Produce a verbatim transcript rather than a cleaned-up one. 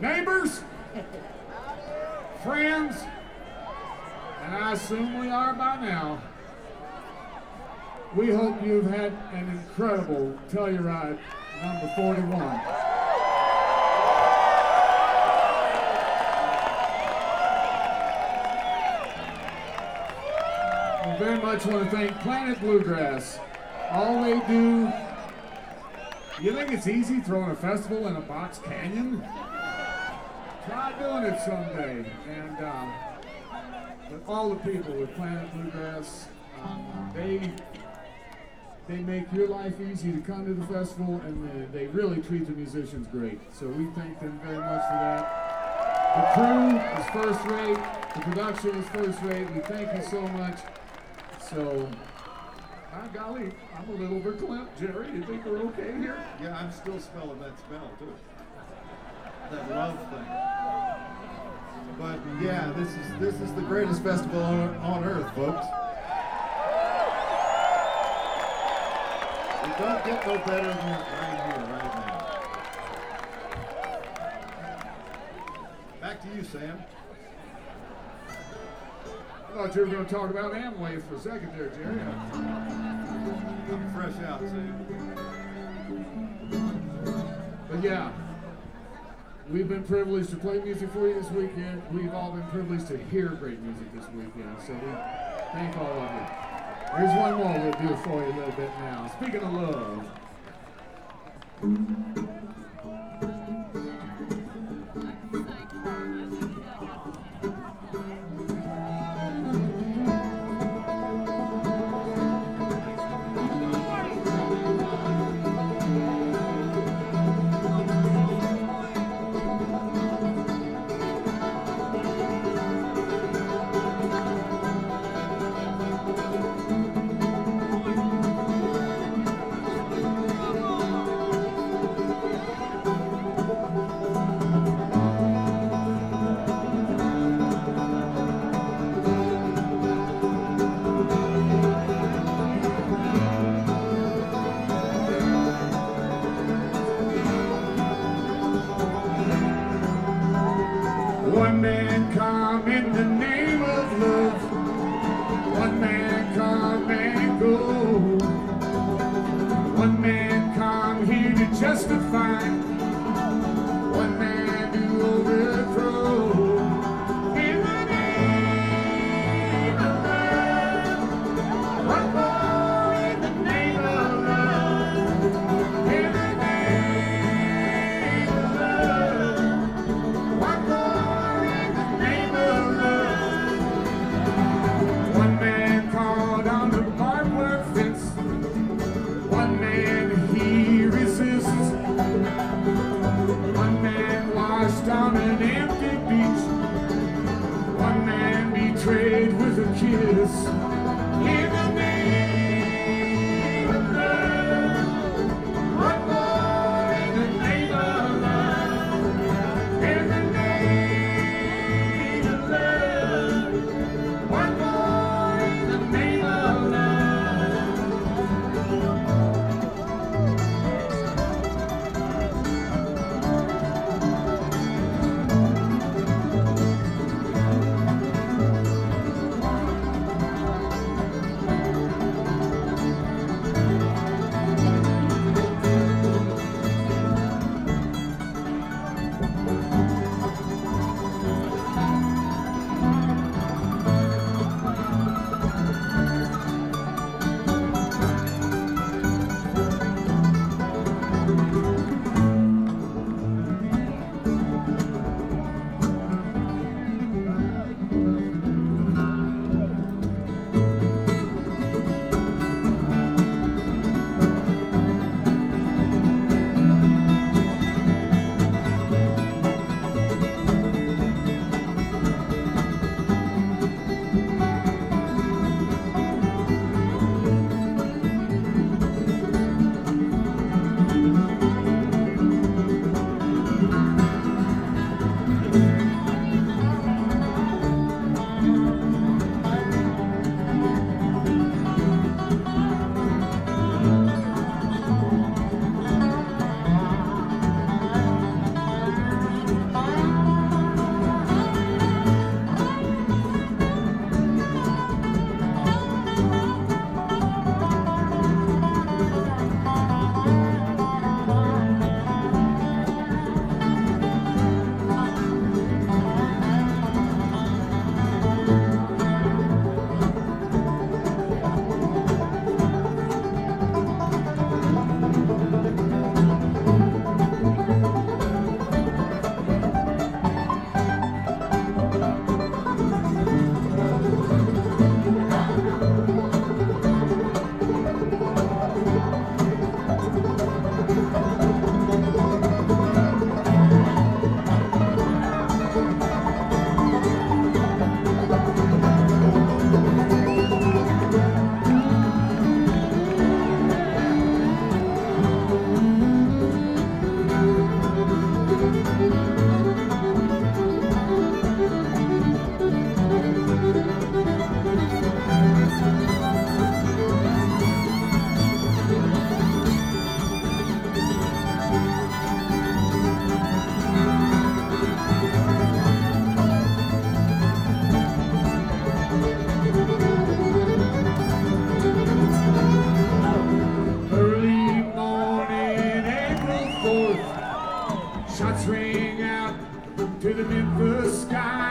Neighbors, friends, and I assume we are by now, we hope you've had an incredible Telluride number forty-one. I very much want to thank Planet Bluegrass. All they do, you think it's easy throwing a festival in a box canyon? Try doing it someday. And um, but all the people with Planet Bluegrass, um, they they make your life easy to come to the festival, and they, they really treat the musicians great. So we thank them very much for that. The crew is first rate. The production is first rate. We thank you so much. So, by golly, I'm a little verklempt. Jerry, you think we're okay here? Yeah, I'm still smelling that smell, too. That love thing. But yeah, this is this is the greatest festival on, on earth, folks. We don't get no better than right here, right now. Back to you, Sam. I thought you were going to talk about Amway for a second there, Jerry. I'm fresh out, Sam. But yeah, we've been privileged to play music for you this weekend. We've all been privileged to hear great music this weekend. So we thank all of you. Here's one more we'll do for you a little bit now. Speaking of love. One man come in the name of love. One man come and go. One man come here to justify. One man to overthrow. In the name of love. One more in the name of love. In the name of love. One more. One man called on the barbed wire fence. One man he resists. One man washed on an empty beach. One man betrayed with a kiss. In the name of love. One more in the name of love. In the name of love. One more in the name of love. to the Memphis sky.